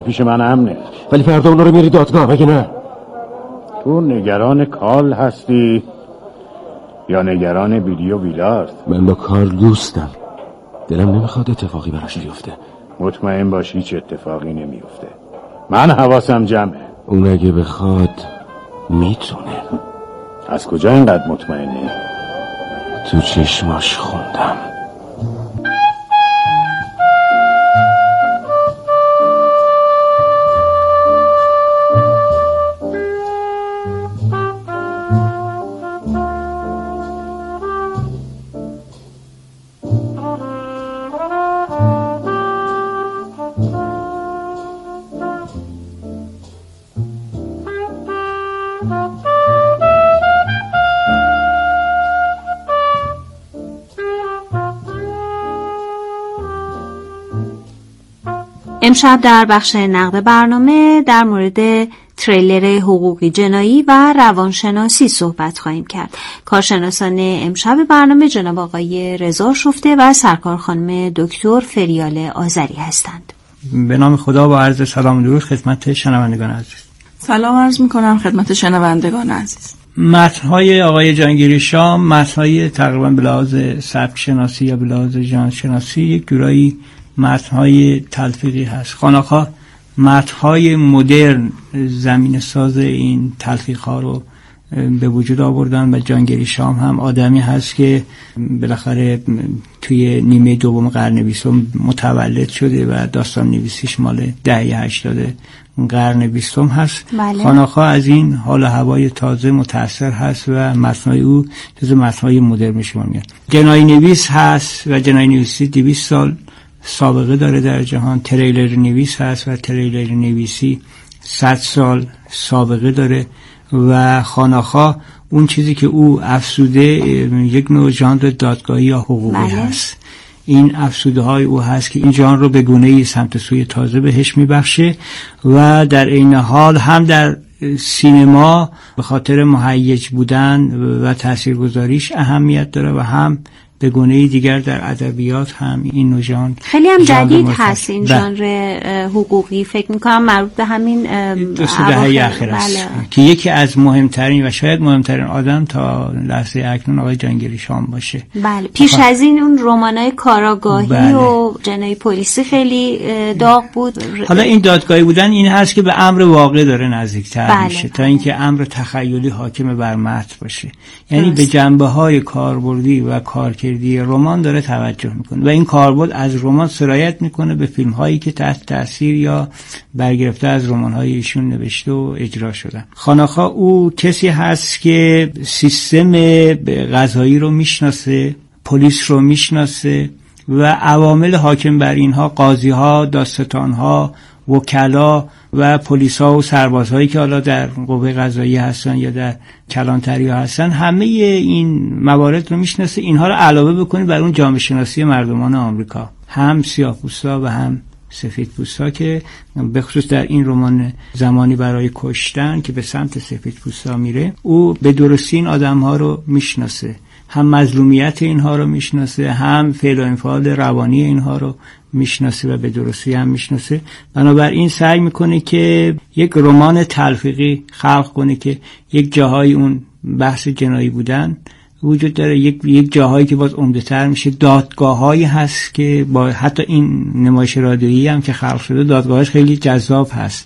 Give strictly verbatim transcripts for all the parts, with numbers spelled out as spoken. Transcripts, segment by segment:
پیش من امنه. ولی فردا اونا رو میاری دادگاه مگه نه؟ تو نگران کال هستی یا نگران ویدیو بیلارد؟ من با کارل دوستم، دلم نمیخواد اتفاقی براش بیفته. مطمئن باشی هیچ اتفاقی نمیفته. من حواسم جمعه. اون اگه بخواد میتونه. از کجا اینقدر مطمئنی؟ تو چشماش خوندم. امشب در بخش نقد برنامه در مورد تریلر حقوقی جنایی و روانشناسی صحبت خواهیم کرد. کارشناسان امشب برنامه جناب آقای رضا شفته و سرکار خانم دکتر فریال آذری هستند. به نام خدا با عرض سلام و درود خدمت شنوندگان عزیز. سلام عرض میکنم خدمت شنوندگان عزیز. متن‌های آقای جهانگیری شام متن‌های تقریبا به لحاظ سبک شناسی یا به لحاظ ژانر شناسی یک جورایی متن‌های تلفیقی هست. خانق‌ها متن‌های مدرن زمین ساز این تلفیق‌ها رو به وجود آوردن و جهانگیری شام هم آدمی هست که بالاخره توی نیمه دوم قرن بیستم متولد شده و داستان نویسیش مال دهه هشتاد قرن بیستم هست. بله. خانق‌ها از این حال و هوای تازه متأثر هست و متن‌های او جزو متن‌های مدرن به شمار میاد. جنایی نویس هست و جنایی نویسی دویست سال سابقه داره در جهان. تریلر نویس هست و تریلر نویسی صد سال سابقه داره و خانق‌ها اون چیزی که او افسوده یک نوع ژانر دادگاهی یا حقوقی بله. هست. این افسوده های او هست که این ژانر رو به گونه‌ای سمت سوی تازه بهش میبخشه و در این حال هم در سینما به خاطر مهیج بودن و تاثیرگذاریش اهمیت داره و هم به گونه‌ای دیگر در ادبیات هم این نوع ژانر خیلی هم جدید هست. این ژانر حقوقی فکر می‌کنم مربوط به همین دهه اخیر است. بله. که یکی از مهمترین و شاید مهمترین آدم تا لحظه اکنون آقای جهانگیری شام باشه. بله. پیش بخواه. از این اون رمانای کاراگاهی بله. و جنایی پلیسی خیلی داغ بود. حالا این دادگاهی بودن این هست که به امر واقع داره نزدیک‌تر بله. میشه تا اینکه امر تخیلی حاکم بر متن باشه. یعنی به جنبه‌های کاربردی و کارکردی رمان داره توجه میکنه و این کاربرد از رمان سرایت میکنه به فیلم هایی که تحت تاثیر یا برگرفته از رمان های ایشون نوشته و اجرا شدن. خانق‌ها او کسی هست که سیستم قضایی رو میشناسه، پلیس رو میشناسه و عوامل حاکم بر اینها، قاضی ها، دادستان ها، وکلا و پلیس ها و سربازهایی که حالا در قوه قضاییه هستن یا در کلانتری ها هستن، همه این موارد رو میشناسه. اینها رو علاوه بکنید بر اون جامعه شناسی مردمان آمریکا، هم سیاه‌پوستا و هم سفیدپوستا که به خصوص در این رمان زمانی برای کشتن که به سمت سفیدپوستا میره، او به درستی این آدم ها رو میشناسه، هم مظلومیت اینها رو میشناسه، هم فعل و انفعال روانی اینها رو میشناسه و به درستی هم میشناسه. بنابراین سعی میکنه که یک رمان تلفیقی خلق کنه که یک جاهای اون بحث جنایی بودن وجود داره، یک یک جاهایی که باز عمده‌تر میشه، دادگاه‌هایی هست که با حتی این نمایش رادیویی هم که خلق شده دادگاهش خیلی جذاب هست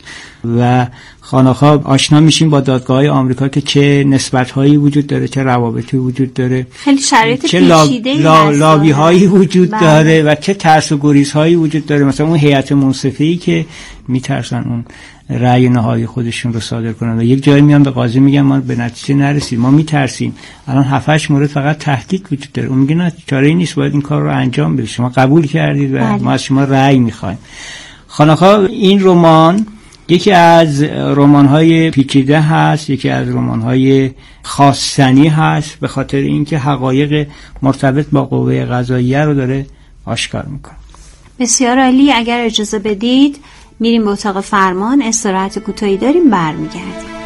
و خانق‌ها آشنا میشیم با دادگاه‌های آمریکا که چه نسبت‌هایی وجود داره، چه روابطی وجود داره، خیلی شرایط پیچیده‌ای لا... هست، لابی‌هایی وجود بله. داره و چه ترس و گریزهایی وجود داره. مثلا اون هیئت منصفه‌ای که میترسن اون رأی نهایی خودشون رو صادر کنن و یک جایی میان به قاضی میگن ما به نتیجه نرسید، ما میترسیم، الان هفت هشت مورد فقط تحقیق وجود داره. اون میگه نه چاره‌ای نیست، باید این کار رو انجام بدید، شما قبول کردید و بله. ما از شما رأی میخوایم. خانق‌ها این رمان یکی از رمان‌های پیچیده هست، یکی از رمان‌های خواستنی هست به خاطر اینکه حقایق مرتبط با قوه قضاییه رو داره آشکار میکنه. بسیار عالی. اگر اجازه بدید میریم به اتاق فرمان، استراحت کوتاهی داریم، برمیگردیم.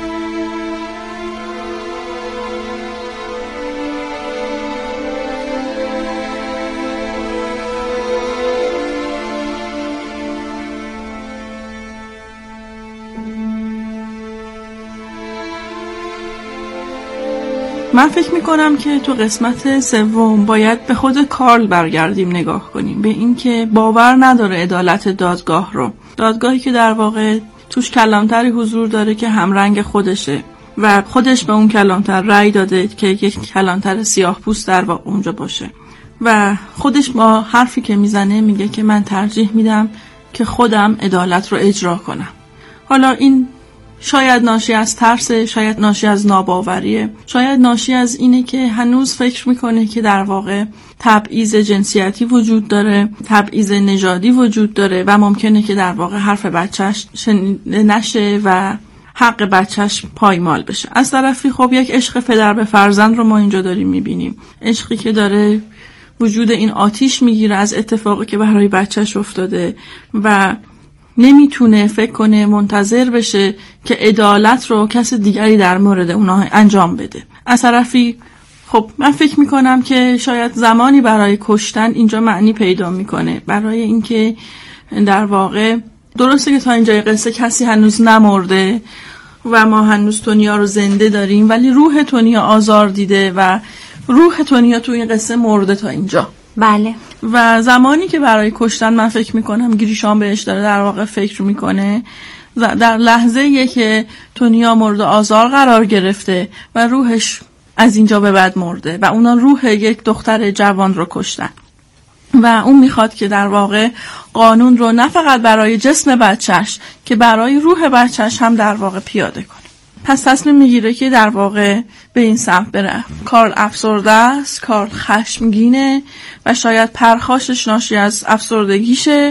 من فکر میکنم که تو قسمت سوم باید به خود کارل برگردیم نگاه کنیم، به این که باور نداره عدالت دادگاه رو، دادگاهی که در واقع توش کلانتری حضور داره که همرنگ خودشه و خودش به اون کلانتر رأی داده که یک کلانتر سیاه پوست در واقع اونجا باشه و خودش با حرفی که میزنه میگه که من ترجیح میدم که خودم عدالت رو اجرا کنم. حالا این شاید ناشی از ترس، شاید ناشی از ناباوریه، شاید ناشی از اینه که هنوز فکر میکنه که در واقع تبعیض جنسیتی وجود داره، تبعیض نژادی وجود داره و ممکنه که در واقع حرف بچهش شنیده نشه و حق بچهش پایمال بشه. از طرفی خب یک عشق پدر به فرزند رو ما اینجا داریم میبینیم، عشقی که داره وجود این آتیش میگیره از اتفاقی که برای بچهش افتاده و نمیتونه فکر کنه منتظر بشه که عدالت رو کس دیگری در مورد اونها انجام بده. از طرفی خب من فکر میکنم که شاید زمانی برای کشتن اینجا معنی پیدا میکنه، برای اینکه در واقع درسته که تا اینجای قصه کسی هنوز نمرده و ما هنوز تونیا رو زنده داریم، ولی روح تونیا آزار دیده و روح تونیا تو این قصه مرده تا اینجا. بله. و زمانی که برای کشتن من فکر میکنم گریشام بهش داره در واقع فکر میکنه، در لحظه‌ای که تونیا مورد آزار قرار گرفته و روحش از اینجا به بعد مرده و اونا روح یک دختر جوان رو کشتن و اون میخواد که در واقع قانون رو نه فقط برای جسم بچهش که برای روح بچهش هم در واقع پیاده کنه. پس تصمیم میگیره که در واقع به این سمت بره. کارل افسرده است، کارل خشمگینه و شاید پرخاشش ناشی از افسردگیشه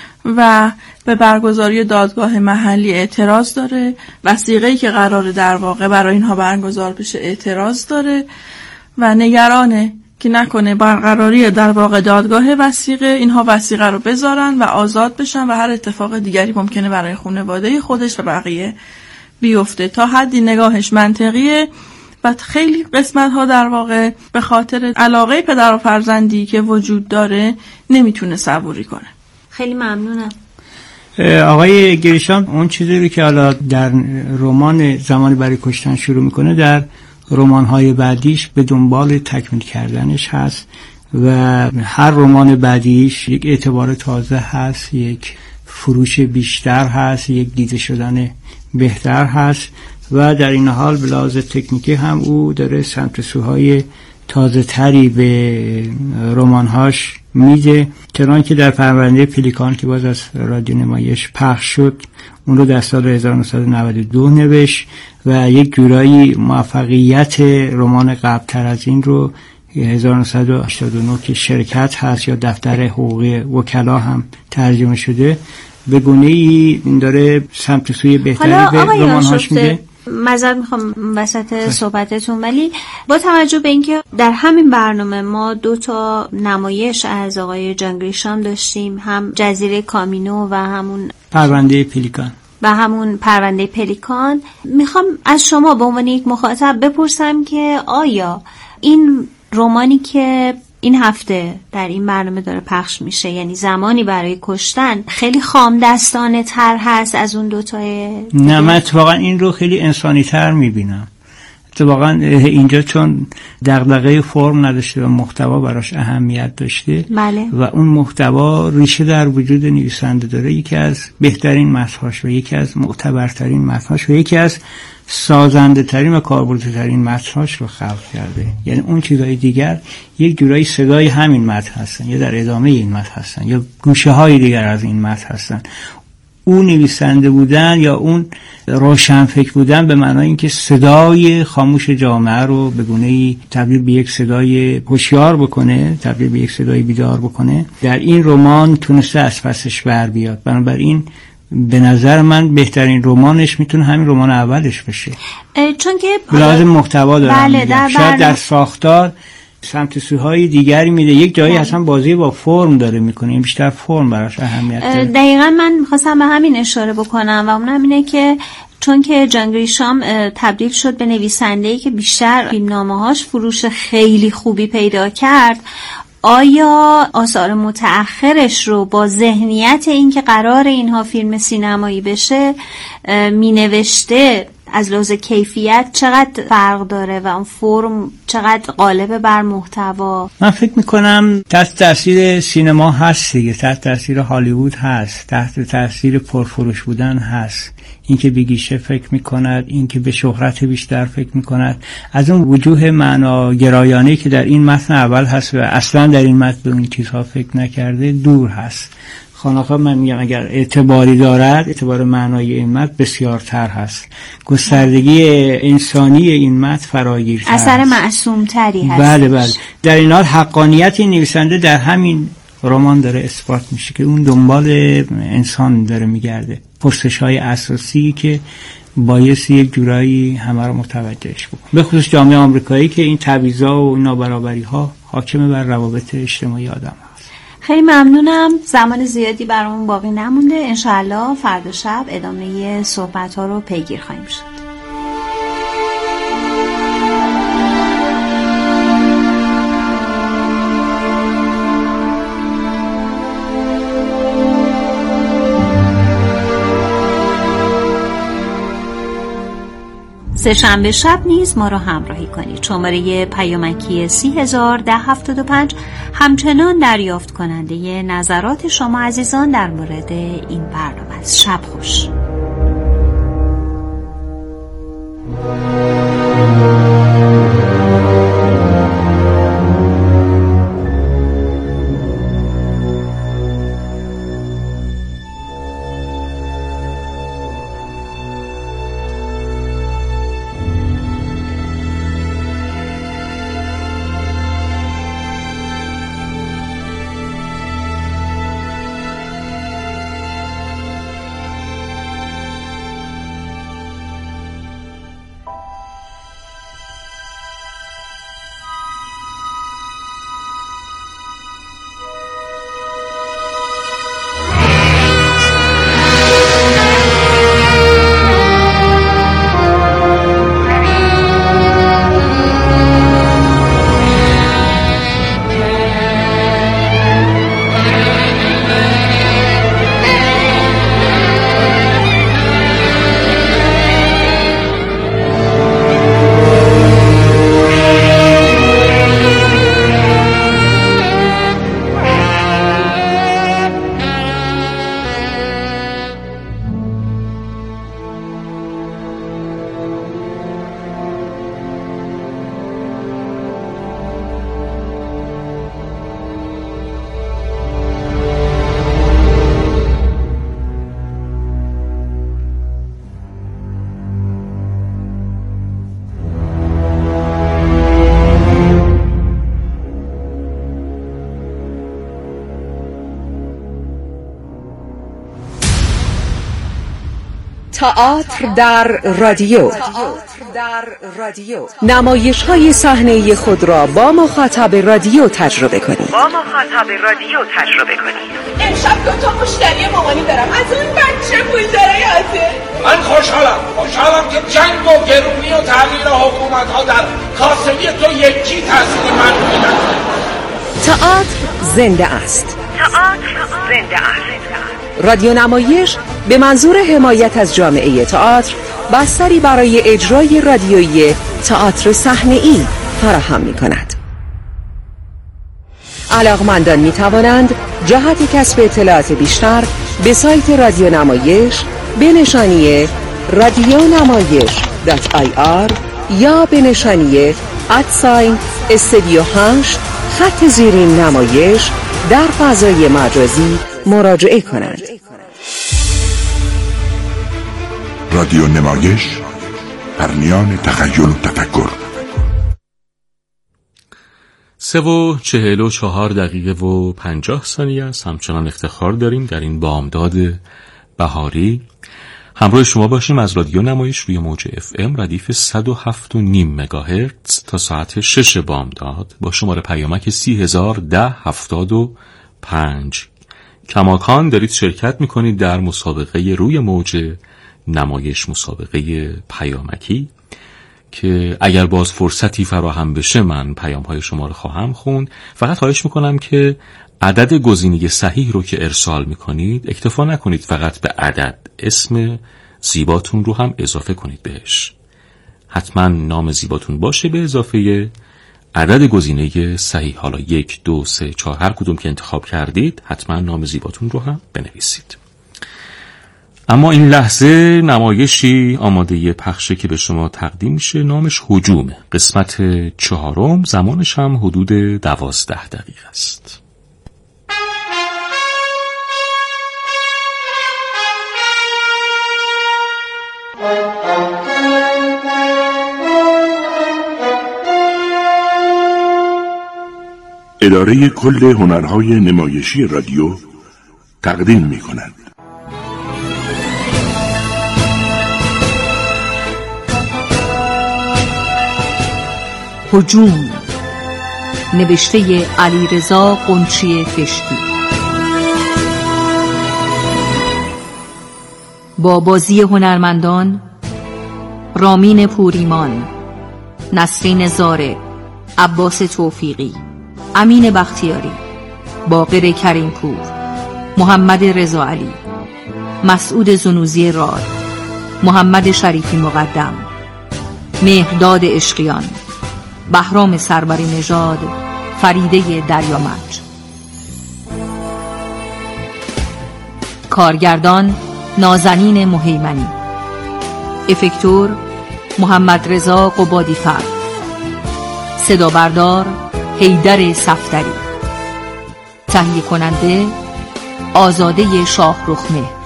و به برگزاری دادگاه محلی اعتراض داره، وثیقه‌ای که قراره در واقع برای اینها برگزار بشه اعتراض داره و نگرانه که نکنه برقراری در واقع دادگاه وثیقه اینها وثیقه رو بذارن و آزاد بشن و هر اتفاق دیگری ممکنه برای خانواده خودش و بقیه بیفته. تا حدی نگاهش منطقیه و خیلی قسمت ها در واقع به خاطر علاقه پدر و فرزندی که وجود داره نمیتونه صبوری کنه. خیلی ممنونم. آقای گریشام اون چیزی رو که حالا در رمان زمانی برای کشتن شروع میکنه در رمان‌های بعدیش به دنبال تکمیل کردنش هست و هر رمان بعدیش یک اعتبار تازه هست، یک فروش بیشتر هست، یک دیده شدن بهتر هست و در این حال به لحاظ تکنیکی هم او داره سمت سوهای تازه تری به رمان‌هاش میده. چنان که در پرونده پلیکان که باز از رادیو نمایش پخش شد اون رو در سال هزار و نهصد و نود و دو نوشت و یک جورایی موفقیت رمان قبل‌تر از این رو هزار و نهصد و هشتاد و نه که شرکت هست یا دفتر حقوقی وکلا هم ترجمه شده به گونه‌ای داره سمت سوی بهتری به رمان‌هاش میده. معذرت میخوام وسط صحبتتون، ولی با توجه به اینکه در همین برنامه ما دو تا نمایش از آقای جان گریشام داشتیم، هم جزیره کامینو و همون پرونده پلیکان و همون پرونده پلیکان، میخوام از شما به عنوان یک مخاطب بپرسم که آیا این رمانی که این هفته در این برنامه داره پخش میشه، یعنی زمانی برای کشتن، خیلی خام دستانه تر هست از اون دوتای؟ نه، من اتفاقا این رو خیلی انسانی تر میبینم. اتفاقا اینجا چون دغدغه فرم نداشته و محتوا براش اهمیت داشته، بله. و اون محتوا ریشه در وجود نویسنده داره، یکی از بهترین متن‌هاش و یکی از معتبرترین متن‌هاش و یکی از سازنده ترین و کاربردی ترین متن‌هاش رو خلق کرده. یعنی اون چیزای دیگر یک جورایی صدای همین متن هستن یا در ادامه این متن هستن یا گوشه های دیگر از این متن هستن. اون نویسنده بودن یا اون روشنفکر بودن به معنای اینکه صدای خاموش جامعه رو به گونه‌ای تبدیل به یک صدای هوشیار بکنه، تبدیل به یک صدای بیدار بکنه، در این رمان تونسته از پسش بر بیاد. بنابراین به نظر من بهترین رمانش میتونه همین رمان اولش بشه، چون که لازم محتوا داره. بله، در شاید در ساختار سمت سوهای دیگری میده، یک جایی اصلا بازی با فرم داره میکنه، این بیشتر فرم براش اهمیت داره. دقیقاً من میخواستم به همین اشاره بکنم و اونم اینه که چون که جان گریشام تبدیل شد به نویسنده‌ای که بیشتر فیلمنامه‌هاش فروش خیلی خوبی پیدا کرد، آیا آثار متأخرش رو با ذهنیت این که قرار اینها فیلم سینمایی بشه می نوشته، از لحاظ کیفیت چقدر فرق داره و اون فرم چقدر غالب بر محتوا؟ من فکر میکنم تحت تاثیر سینما هست دیگه، تحت تاثیر هالیوود هست، تحت تاثیر پرفروش بودن هست، اینکه به گیشه فکر میکند، اینکه به شهرت بیشتر فکر میکند، از اون وجوه معناگرایانه‌ای که در این متن اول هست و اصلا در این متن به اون چیزها فکر نکرده دور هست. خانه‌ها من میگم اگر اعتباری دارد، اعتبار معنای این متن بسیارتر هست، گستردگی انسانی این متن فراگیرتر، اثر معصومتری هست. بله بله. در این حال حقانیت این نویسنده در همین رمان داره اثبات میشه که اون دنبال انسان داره میگرده، پرسش‌های اساسی که بایستی یک جورایی همه رو متوجهش بکن، به خصوص جامعه آمریکایی که این تبعیض‌ها و نابرابری‌ها حاکم بر روابط اجتماعی آدم هست. خیلی ممنونم. زمان زیادی برامون باقی نمونده، انشالله فردا شب ادامه صحبت‌ها رو پیگیر خواهیم شد. سه شنبه شب نیز ما را همراهی کنید. شماره پیامکی سی هزار ده هفتاد و پنج همچنان دریافت کننده نظرات شما عزیزان در مورد این برنامه است. شب خوش. تئاتر در رادیو. نمایش های صحنه خود را با مخاطب رادیو تجربه کنید. با مخاطب رادیو تجربه کنید. امشب دو تا مشتری مامانی دارم، از اون بچه پول داره یاده. من خوشحالم خوشحالم که جنگ و گرونی و تغییر حکومت ها در کاسبی تو یکی تاثیر من میدن. تئاتر زنده است. تئاتر زنده است. رادیو نمایش به منظور حمایت از جامعه تئاتر بستری برای اجرای رادیویی تئاتر صحنه‌ای فراهم می‌کند. علاقمندان می‌توانند جهت کسب اطلاعات بیشتر به سایت رادیو نمایش به نشانی رادیو نمایش دات آی آر یا به نشانی ادساین استودیو هشت خط زیرین نمایش در فضای مجازی مراجعه کنند. رادیو نمایش، پرنیان تخیل و تفکر. سه و چهل و چهار دقیقه و پنجاه ثانیه است. همچنان افتخار داریم در این بامداد بهاری همراه شما باشیم از رادیو نمایش روی موج اف ام ردیف صد و هفت و نیم مگاهرتز تا ساعت شش بامداد با شماره پیامک سی هزار ده هفتاد و پنج. کماکان دارید شرکت میکنید در مسابقه روی موج نمایش، مسابقه پیامکی که اگر باز فرصتی فراهم بشه من پیام های شما رو خواهم خوند. فقط خواهش میکنم که عدد گزینه صحیح رو که ارسال میکنید اکتفا نکنید فقط به عدد، اسم زیباتون رو هم اضافه کنید بهش. حتما نام زیباتون باشه به اضافه عدد گزینه صحیح. حالا یک، دو، سه، چهار، هر کدوم که انتخاب کردید حتما نام زیباتون رو هم بنویسید. اما این لحظه نمایشی آماده پخشه که به شما تقدیم میشه. نامش هجومه، قسمت چهارم، زمانش هم حدود دوازده دقیقه است. اداره کل هنرهای نمایشی رادیو تقدیم می کند. هجوم، نوشته علیرضا قنچی کشتی، با بازی هنرمندان رامین پوریمان، نسرین زاره، عباس توفیقی، امین بختیاری، باقر کریمپور، محمد رضا علی، مسعود زنوزی راد، محمد شریفی مقدم، مهرداد عشقیان، بهرام سروری نژاد، فریده دریامرج. کارگردان نازنین مهیمنی، افکتور محمد رضا قبادی‌فر، صدا بردار حیدر صفدری، تهیه کننده آزاده شاهرخمهر.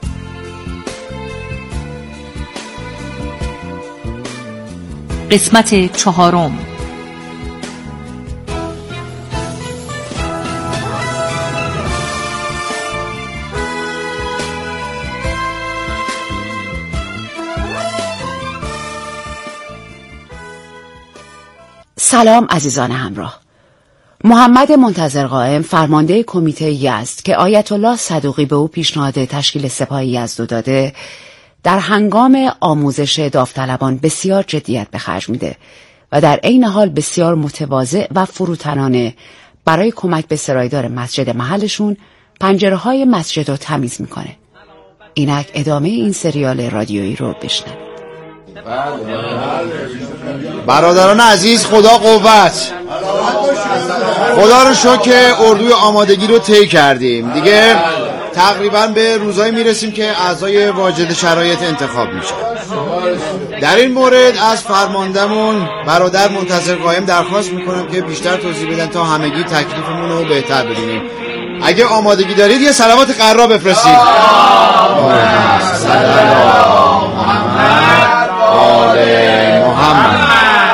قسمت چهارم. سلام عزیزان همراه. محمد منتظر قائم، فرمانده کمیته یزد که آیت الله صدوقی به او پیشنهاد تشکیل سپاه یزد داده، در هنگام آموزش داوطلبان بسیار جدیت به خرج میده و در عین حال بسیار متواضع و فروتنانه برای کمک به سرایدار مسجد محلشون پنجره‌های مسجد رو تمیز میکنه. اینک ادامه این سریال رادیویی رو بشنوید. برادران عزیز، خدا قوت. خدا رو شکر که اردوی آمادگی رو طی کردیم. دیگه تقریبا به روزایی میرسیم که اعضای واجد شرایط انتخاب میشه. در این مورد از فرماندهمون برادر منتظر قائم درخواست میکنم که بیشتر توضیح بدن تا همگی تکلیفمون رو بهتر بدونیم. اگه آمادگی دارید یه صلوات قرا بفرستید. سلام محمد آل محمد.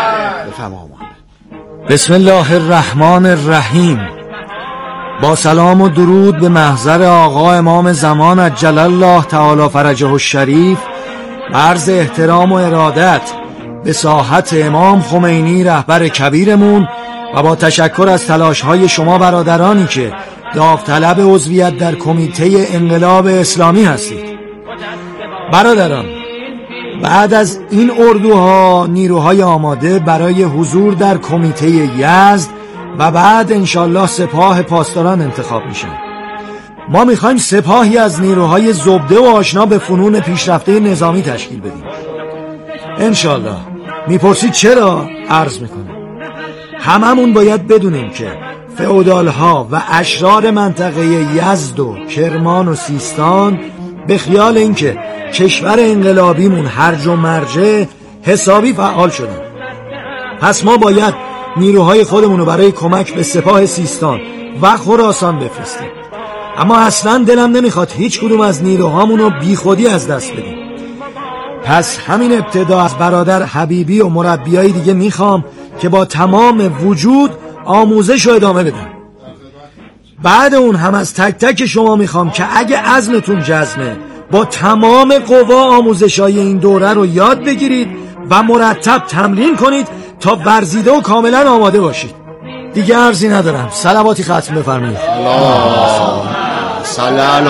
بسم الله الرحمن الرحیم. با سلام و درود به محضر آقا امام زمان عجل الله تعالی فرجه الشریف، عرض احترام و ارادت به ساحت امام خمینی رهبر کبیرمون و با تشکر از تلاش‌های شما برادرانی که داوطلب عضویت در کمیته انقلاب اسلامی هستید. برادران، بعد از این اردوها نیروهای آماده برای حضور در کمیته یزد و بعد انشالله سپاه پاسداران انتخاب میشن. ما میخوایم سپاهی از نیروهای زبده و آشنا به فنون پیشرفته نظامی تشکیل بدیم انشالله. میپرسید چرا؟ عرض میکنم هممون باید بدونیم که فئودالها و اشرار منطقه یزد و کرمان و سیستان به خیال اینکه کشور انقلابیمون هرج و مرجع حسابی فعال شدن. پس ما باید نیروهای خودمون رو برای کمک به سپاه سیستان و خراسان بفرستیم. اما اصلا دلم نمیخواد هیچ کدوم از نیروهامون رو بی خودی از دست بدیم. پس همین ابتدا از برادر حبیبی و مربیای دیگه میخوام که با تمام وجود آموزش رو ادامه بدن. بعد اون هم از تک تک شما میخوام که اگه عزمتون جزمه با تمام قوا آموزشای این دوره رو یاد بگیرید و مرتب تمرین کنید تا ورزیده و کاملا آماده باشید. دیگه عرضی ندارم. صلواتی ختم بفرمایید. اللهم صل علی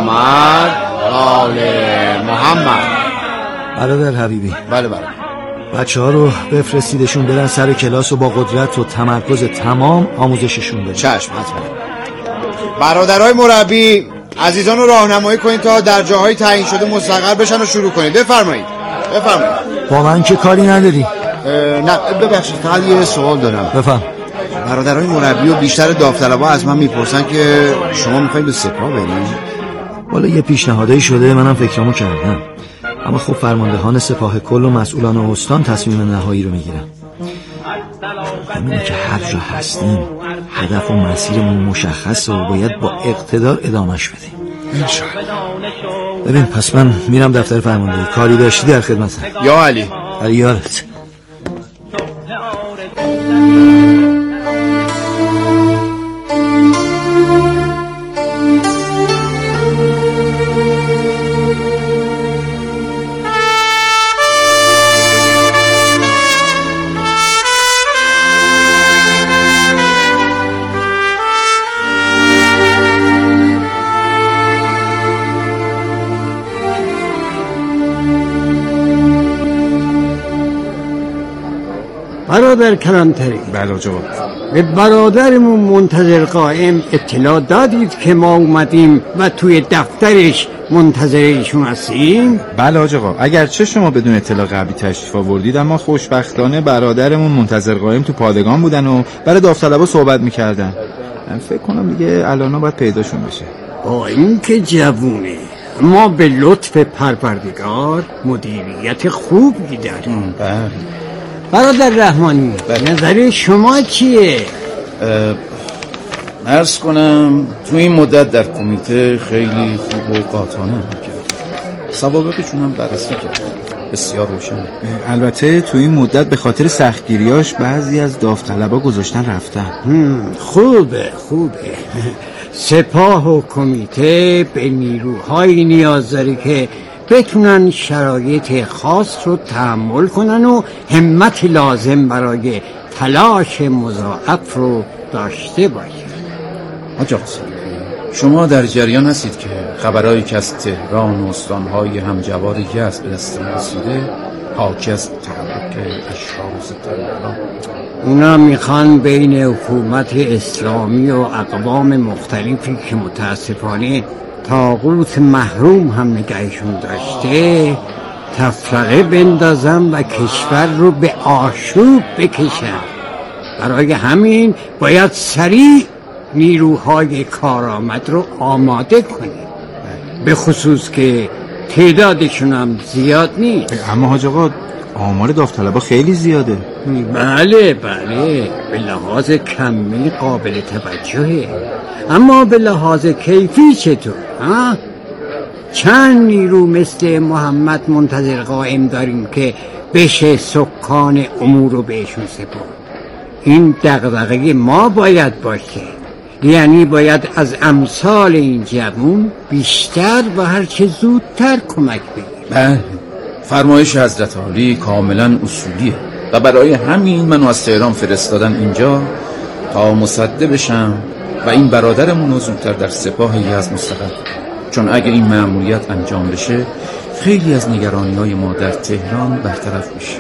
محمد آل محمد. برادر حبیبی. بله بله. بچه ها رو بفرستیدشون برن سر کلاس و با قدرت و تمرکز تمام آموزششون بدن. چشم حتما. برادرای مربی عزیزان رو راهنمایی کنید تا در جاهای تعیین شده مستقر بشن و شروع کنید. بفرمایید بفرمایید. با من که کاری نداری؟ نه ببخشید فقط یه سوال دارم. بفهم. برادرای مربی و بیشتر داوطلبا از من میپرسن که شما میخواید به سپاه برید؟ والا یه پیشنهادی شده، منم فکرامو کردم، اما خب فرماندهان سپاه کل و مسئولان استان تصمیم نهایی رو میگیرن. همینه که هر جا هستیم هدف و مسیرمون مشخصه و باید با اقتدار ادامهش بدیم انشاءالله. ببین پس من میرم دفتر فرماندهی، کاری داشتی در خدمتم. یا علی. علی یارت. برادر کلانتری. بله جواب. به برادرمون منتظر قائم اطلاع دادید که ما اومدیم و توی دفترش منتظر ایشون هستیم؟ بله آقا، اگرچه شما بدون اطلاع قبلی تشریف آوردید اما خوشبختانه برادرمون منتظر قائم تو پادگان بودن و برای داوطلبا صحبت میکردن. من فکر کنم دیگه الان باید پیداشون بشه. با این که جوونه ما به لطف پروردگار مدیریت خوبی داریم. بله. برادر رحمانی نظر شما چیه؟ عرض کنم تو این مدت در کمیته خیلی خوب و قاطعانه کرد، سوابقشون هم بررسی کرد، بسیار روشن. البته تو این مدت به خاطر سختگیریاش بعضی از داوطلبا گذاشتن رفتن. خوبه خوبه. سپاه و کمیته به نیروهایی نیاز داره که بتونن شرایط خاص رو تحمل کنن و همت لازم برای تلاش مضاعف رو داشته باشن. آقا شما در جریان هستید که خبرهایی که از تهران و استانهای همجوار یزد به دست ما رسیده حاکی از تحرک اشرار و ستمگران؟ اونا میخوان بین حکومت اسلامی و اقوام مختلفی که متاسفانه طاغوت محروم هم نگهشون داشته تفرقه بندازن و کشور رو به آشوب بکشن. برای همین باید سریع نیروهای کارآمد رو آماده کنیم، به خصوص که تعدادشون هم زیاد نیست. اما حاج آقا آمار داوطلبا خیلی زیاده. بله بله، به لحاظ کمی قابل توجهه، اما به لحاظ کیفی چطور؟ ها؟ چند نیرو مثل محمد منتظر قائم داریم که بشه سکان امور رو بهشون سپرد. این دغدغه ما باید باشه، یعنی باید از امثال این جوون بیشتر و هرچه زودتر کمک بگیریم. بله، فرمایش حضرت عالی کاملا اصولیه و برای همین منو از تهران فرستادن اینجا تا مصدق بشم و این برادرمون رو زودتر در سپاه یزد مستقر، چون اگه این مأموریت انجام بشه خیلی از نگرانی‌های ما در تهران برطرف میشه.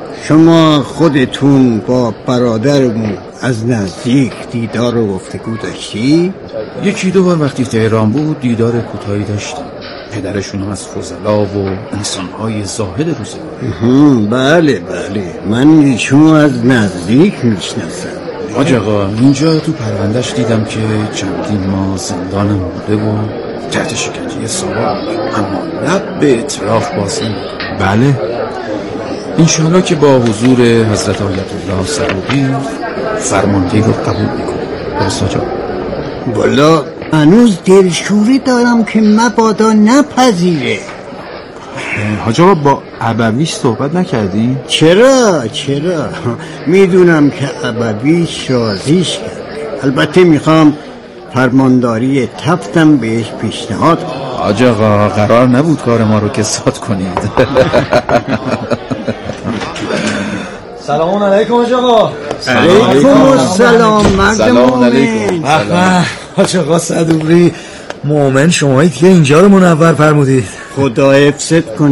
شما خودتون با برادرمون از نزدیک دیدار و گفتگو داشتی؟ یکی دو بار وقتی تهران بود دیدار کوتاهی داشتیم. پدرشون از فضلا و انسان‌های زاهد روزگار. بله بله، من ایشون از نزدیک میشناسم. حاج آقا اینجا تو پروندهش دیدم که چندین ماه زندانم بوده و تحت شکنجه سوال، اما لب به اعتراف باز نمی‌کنه. بله انشاءالله که با حضور حضرت آیت الله صدوقی فرماندهی رو قبول میکنه. درست آجا؟ والا هنوز دلشوری دارم که مبادا نپذیره. حاج آقا با ابویش صحبت نکردی؟ چرا چرا میدونم که ابویش راضیش کرد. البته میخوام فرمانداری تفتم بهش پیشنهاد کنم. حاج آقا قرار نبود کار ما رو کساد کنید. سلام علیکم حاج آقا. علیکم السلام مرد سلام علیکم. حاج آقا صدوقی، مومن شمایید که اینجا رو منور فرمودید. خدا حفظت کنه.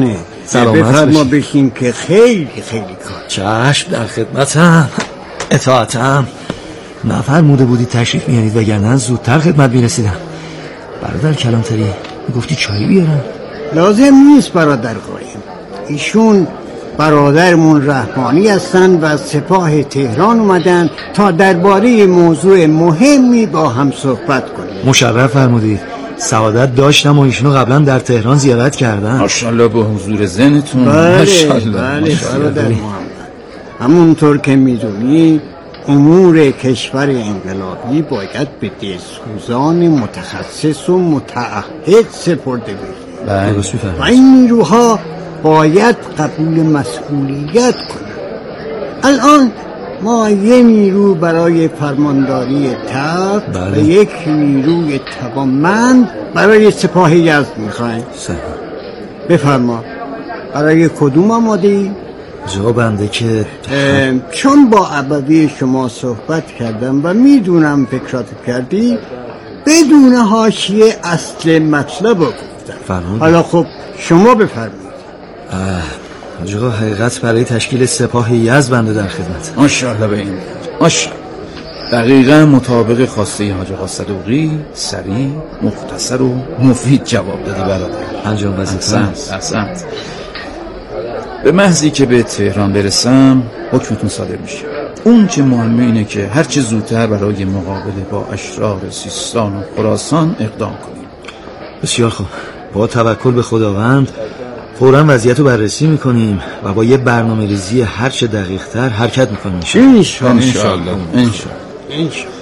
سلامت بفرما بشین که خیلی خیلی کار. چشم، در خدمتم، اطاعتم. نفرموده بودی تشریف میارید وگرنه زودتر خدمت میرسیدم. برادر کلانتری گفتی چایی بیارم؟ لازم نیست برادر قایم، ایشون برادرمون رحمانی هستن و از سپاه تهران اومدن تا درباره موضوع مهمی با هم صحبت کنیم. مشرف فرمودید. سعادت داشتم و ایشونو قبلا در تهران زیارت کردم. ماشاءالله به حضور ذهنتون. بله بله برادر محمد، همونطور که میدونی امور کشور انقلابی باید به دلسوزان متخصص و متعهد سپرده بشه و این نیروها باید قبول مسئولیت کنند. الان ما یه نیرو برای فرمانداری تخت و یک نیروی توانمند برای سپاه یزد میخوایم. بفرما برای کدوم آماده‌ای؟ جا بنده که چون با ابوی شما صحبت کردم و میدونم فکرات کردی، بدون حاشیه اصل مطلب رو گفتم. حالا خب شما بفرمایید. آقا حقیقت برای تشکیل سپاه یزد بنده در خدمت. ماشاءالله به این ماشاءالله. دقیقا مطابق خواسته حاج آقا صدوقی، سریع، مختصر و مفید جواب دادی برادر. انجام وظیفه. احسنت. به محضی که به تهران برسم حکمتون صادر میشه. اون چه مهمه اینه که هر چه زودتر برای مقابله با اشرار سیستان و خراسان اقدام کنیم. بسیار خوب. با توکل به خداوند فوراً وضعیت رو بررسی میکنیم و با یه برنامه ریزی هر چه دقیق تر حرکت میکنیم. انشالله انشالله انشالله انشالله.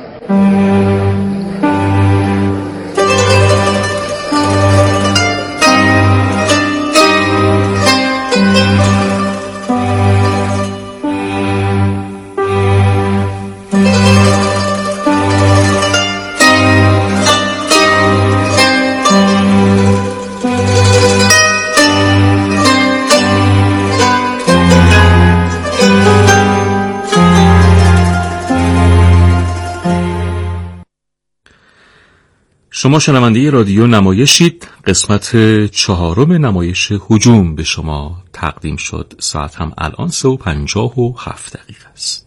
شما شنونده رادیو نمایشید. قسمت چهارم نمایش هجوم به شما تقدیم شد. ساعت هم الان سه و پنجاه و هفت دقیقه است.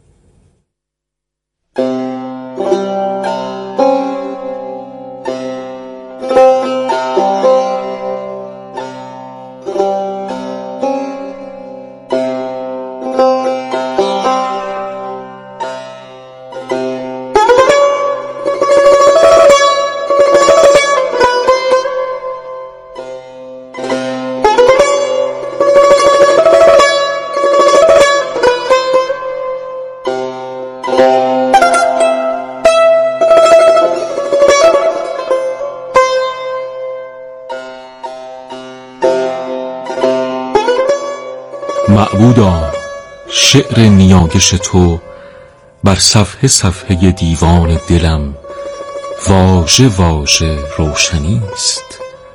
معبودا، شعر نیایش تو بر صفحه صفحه دیوان دلم واژه واژه روشنی است.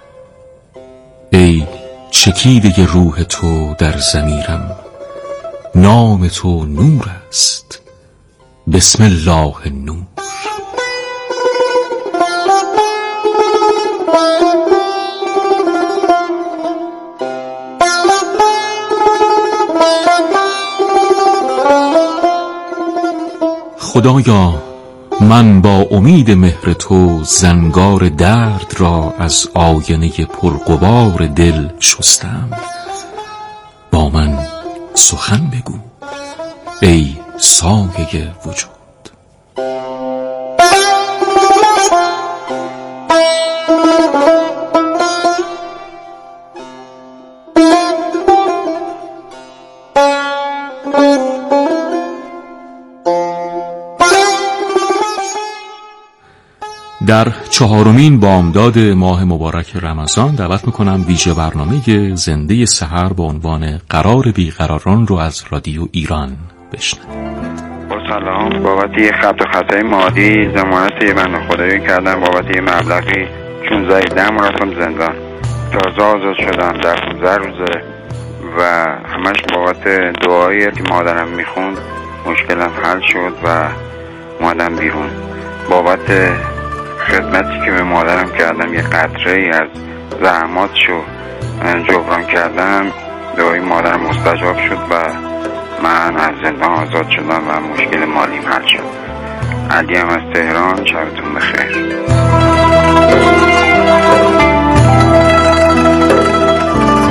ای چکیده روح تو در ضمیرم، نام تو نور است، بسم الله نور. خدایا، من با امید مهر تو زنگار درد را از آینه پرغبار دل شستم. با من سخن بگو ای سایه وجود. در چهارمین بامداد ماه مبارک رمضان دعوت میکنم ویژه برنامه زنده سحر با عنوان قرار بیقراران رو از رادیو ایران بشنوید. با سلام، بابت خط و خطای مادی ضمانت یه بنده خدایی کردم بابت یه مبلغی چون زایدم رفتم زندان. تازه آزاد شدم در پانزده روزه و همش بابت دعایی که مادرم میخوند مشکلم حل شد و اومدم بیرون. بابت خدمتی که به مادرم کردم یه قطره ای از زحماتشو جبران کردم، دعای مادرم مستجاب شد و من از زندان آزاد شدم و مشکل مالیم حل شد. علی هم از تهران، شبتون بخیر.